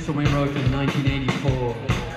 something he wrote in 1984.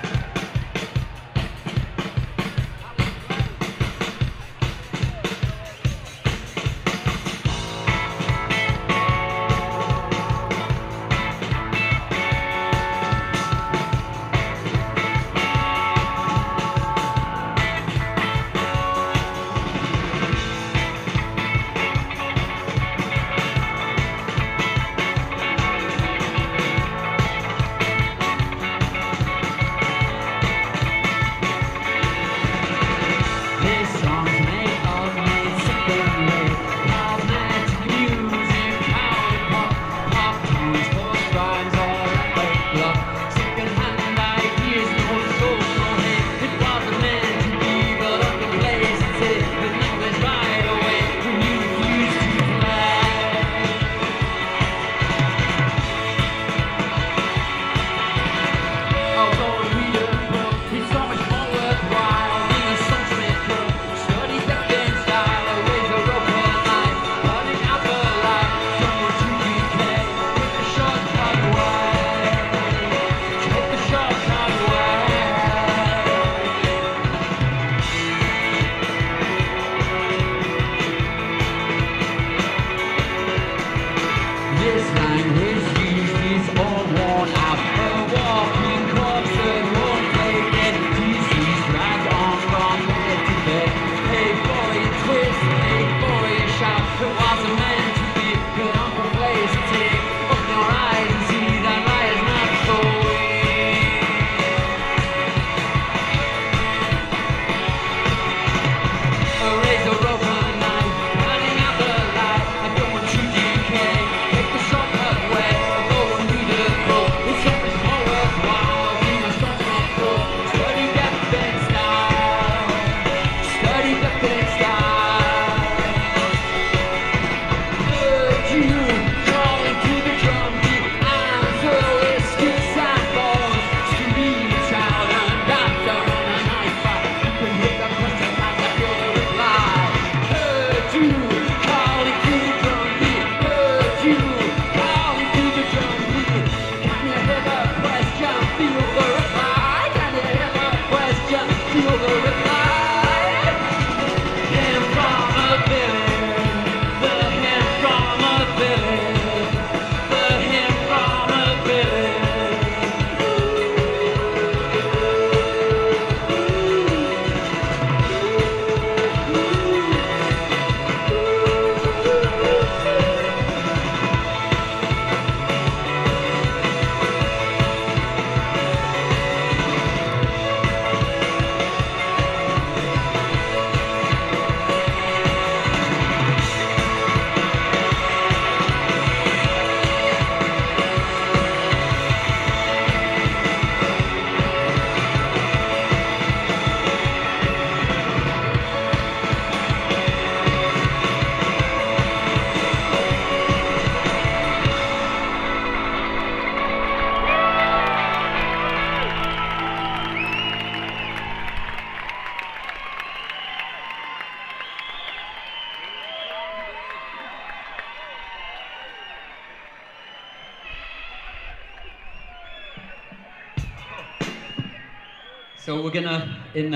So we're gonna, in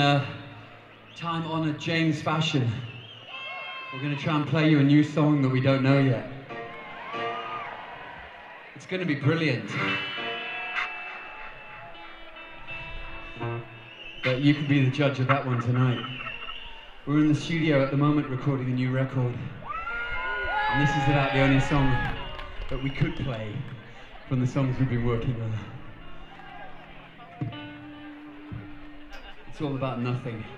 time-honored James fashion, we're gonna try and play you a new song that we don't know yet. It's gonna be brilliant. But you can be the judge of that one tonight. We're in the studio at the moment recording a new record. And this is about the only song that we could play from the songs we've been working on. It's all about nothing.